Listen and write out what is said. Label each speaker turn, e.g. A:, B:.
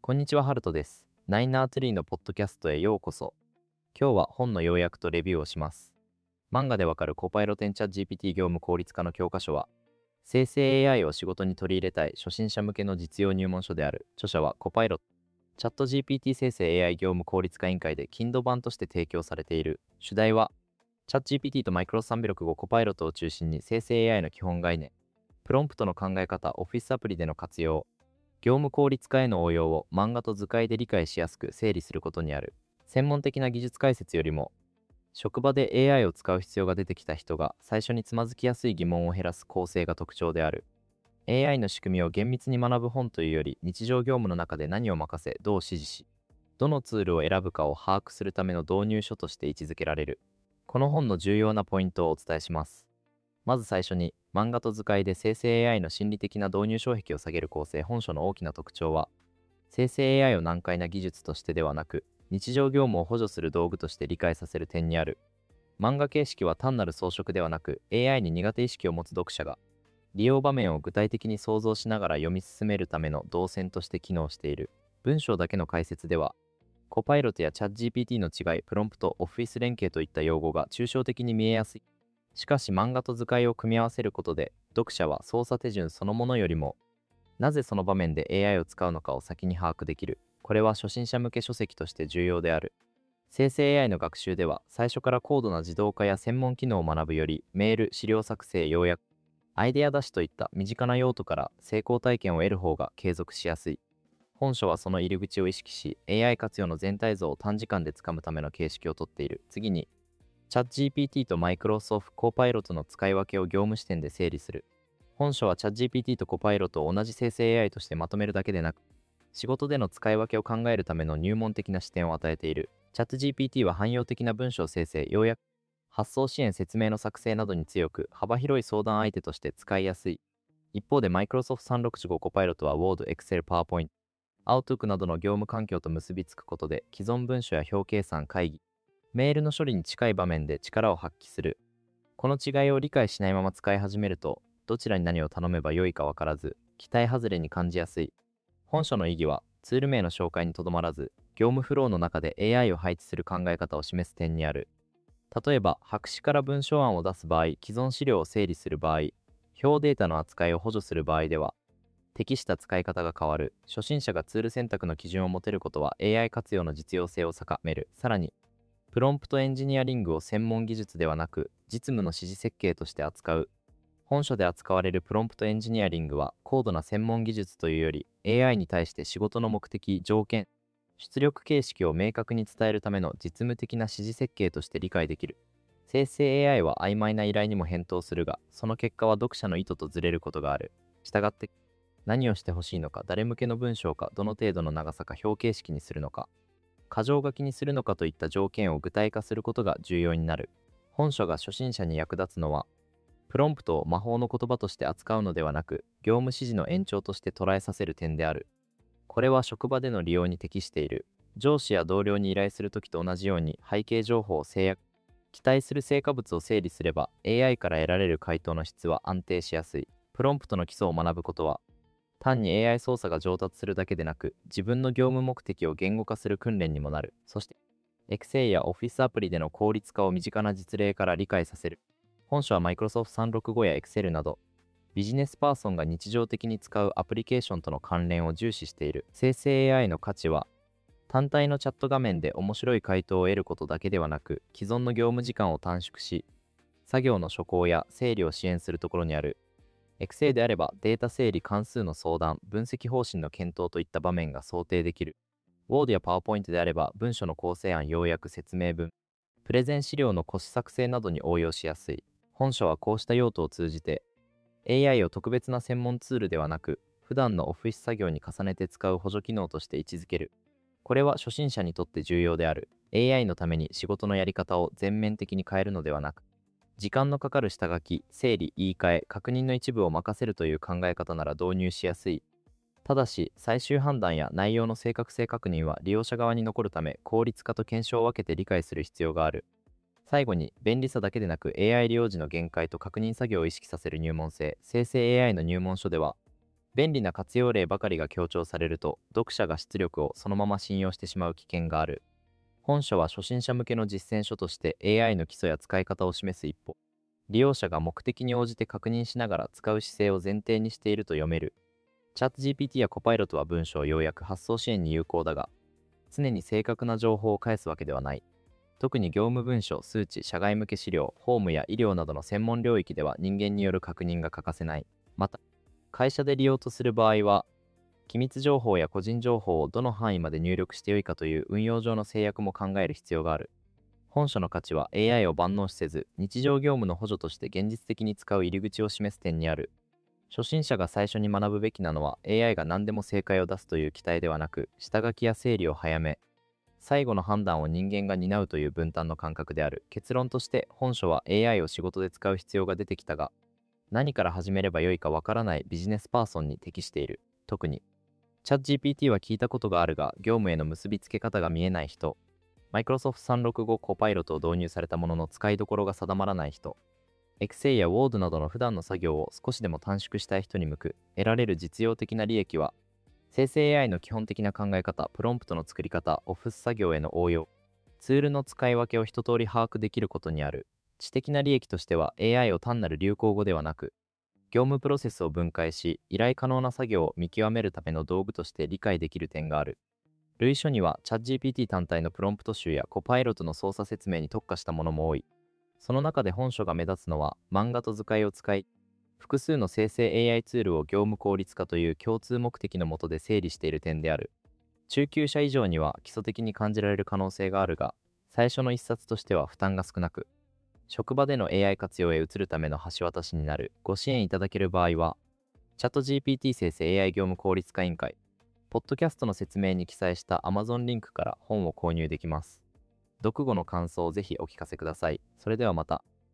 A: こんにちは、ハルトです。ナイナーツリーのポッドキャストへようこそ。今日は本の要約とレビューをします。漫画でわかるコパイロテンチャ GPT 業務効率化の教科書は、生成 AI を仕事に取り入れたい初心者向けの実用入門書である。著者はコパイロ。チャット GPT 生成 AI 業務効率化委員会で Kindle 版として提供されている。主題は、チャット GPT とマイクロ365コパイロットを中心に生成 AI の基本概念、プロンプトの考え方、オフィスアプリでの活用、業務効率化への応用を漫画と図解で理解しやすく整理することにある。専門的な技術解説よりも、職場で AI を使う必要が出てきた人が最初につまずきやすい疑問を減らす構成が特徴である。AI の仕組みを厳密に学ぶ本というより、日常業務の中で何を任せ、どう指示し、どのツールを選ぶかを把握するための導入書として位置づけられる。この本の重要なポイントをお伝えします。まず最初に、漫画と図解で生成 AI の心理的な導入障壁を下げる構成。本書の大きな特徴は、生成 AI を難解な技術としてではなく、日常業務を補助する道具として理解させる点にある。漫画形式は単なる装飾ではなく、AI に苦手意識を持つ読者が、利用場面を具体的に想像しながら読み進めるための動線として機能している。文章だけの解説では、コパイロットやチャット GPT の違い、プロンプト、オフィス連携といった用語が抽象的に見えやすい。しかし漫画と図解を組み合わせることで、読者は操作手順そのものよりも、なぜその場面で AI を使うのかを先に把握できる。これは初心者向け書籍として重要である。生成 AI の学習では、最初から高度な自動化や専門機能を学ぶより、メール、資料作成、要約、アイデア出しといった身近な用途から成功体験を得る方が継続しやすい。本書はその入り口を意識し、AI 活用の全体像を短時間でつかむための形式をとっている。次に、チャット GPT とマイクロソフトコパイロットの使い分けを業務視点で整理する。本書はチャット GPT とコパイロットを同じ生成 AI としてまとめるだけでなく、仕事での使い分けを考えるための入門的な視点を与えている。チャット GPT は汎用的な文章生成、要約、発想支援、説明の作成などに強く、幅広い相談相手として使いやすい。一方で、マイクロソフト365コパイロットは Word、Excel、PowerPoint、Outlook などの業務環境と結びつくことで、既存文書や表計算、会議、メールの処理に近い場面で力を発揮する。この違いを理解しないまま使い始めると、どちらに何を頼めばよいかわからず、期待外れに感じやすい。本書の意義は、ツール名の紹介にとどまらず、業務フローの中で AI を配置する考え方を示す点にある。例えば、白紙から文章案を出す場合、既存資料を整理する場合、表データの扱いを補助する場合では、適した使い方が変わる。初心者がツール選択の基準を持てることは AI 活用の実用性を高める。さらに、プロンプトエンジニアリングを専門技術ではなく、実務の指示設計として扱う。本書で扱われるプロンプトエンジニアリングは、高度な専門技術というより、AI に対して仕事の目的、条件、出力形式を明確に伝えるための実務的な指示設計として理解できる。生成 AI は曖昧な依頼にも返答するが、その結果は読者の意図とずれることがある。したがって、何をしてほしいのか、誰向けの文章か、どの程度の長さか表形式にするのか、箇条書きにするのかといった条件を具体化することが重要になる。本書が初心者に役立つのは、プロンプトを魔法の言葉として扱うのではなく、業務指示の延長として捉えさせる点である。これは職場での利用に適している。上司や同僚に依頼するときと同じように背景情報を制約、期待する成果物を整理すれば AI から得られる回答の質は安定しやすい。プロンプトの基礎を学ぶことは、単に AI 操作が上達するだけでなく、自分の業務目的を言語化する訓練にもなる。そして、Excel や Office アプリでの効率化を身近な実例から理解させる。本書は Microsoft 365や Excel など、ビジネスパーソンが日常的に使うアプリケーションとの関連を重視している。生成 AI の価値は、単体のチャット画面で面白い回答を得ることだけではなく、既存の業務時間を短縮し、作業の初稿や整理を支援するところにある。Excel であればデータ整理、関数の相談、分析方針の検討といった場面が想定できる。Word や PowerPoint であれば文書の構成案、要約、説明文、プレゼン資料の骨子作成などに応用しやすい。本書はこうした用途を通じて AI を特別な専門ツールではなく、普段のオフィス作業に重ねて使う補助機能として位置づける。これは初心者にとって重要である。AI のために仕事のやり方を全面的に変えるのではなく、時間のかかる下書き、整理、言い換え、確認の一部を任せるという考え方なら導入しやすい。ただし、最終判断や内容の正確性確認は利用者側に残るため、効率化と検証を分けて理解する必要がある。最後に、便利さだけでなく AI 利用時の限界と確認作業を意識させる入門性、生成 AI の入門書では、 便利な活用例ばかりが強調されると、読者が出力をそのまま信用してしまう危険がある。本書は初心者向けの実践書として AI の基礎や使い方を示す一方、利用者が目的に応じて確認しながら使う姿勢を前提にしていると読める。チャット GPT やコパイロットは文章、要約、発想支援に有効だが、常に正確な情報を返すわけではない。特に業務文書、数値、社外向け資料、法務や医療などの専門領域では人間による確認が欠かせない。また、会社で利用とする場合は、機密情報や個人情報をどの範囲まで入力してよいかという運用上の制約も考える必要がある。本書の価値は AI を万能視せず、日常業務の補助として現実的に使う入り口を示す点にある。初心者が最初に学ぶべきなのは AI が何でも正解を出すという期待ではなく、下書きや整理を早め、最後の判断を人間が担うという分担の感覚である。結論として本書は AI を仕事で使う必要が出てきたが、何から始めればよいかわからないビジネスパーソンに適している。特に、チャット GPT は聞いたことがあるが、業務への結びつけ方が見えない人、Microsoft 365コパイロットを導入されたものの使いどころが定まらない人、Excel や Word などの普段の作業を少しでも短縮したい人に向く。得られる実用的な利益は、生成 AI の基本的な考え方、プロンプトの作り方、オフィス作業への応用、ツールの使い分けを一通り把握できることにある。知的な利益としては AI を単なる流行語ではなく、業務プロセスを分解し、依頼可能な作業を見極めるための道具として理解できる点がある。類書には、チャット GPT 単体のプロンプト集やコパイロットの操作説明に特化したものも多い。その中で本書が目立つのは、漫画と図解を使い、複数の生成 AI ツールを業務効率化という共通目的のもとで整理している点である。中級者以上には基礎的に感じられる可能性があるが、最初の一冊としては負担が少なく、職場での AI 活用へ移るための橋渡しになる。ご支援いただける場合は、チャット GPT 生成 AI 業務効率化委員会、ポッドキャストの説明に記載した Amazon リンクから本を購入できます。読後の感想をぜひお聞かせください。それではまた。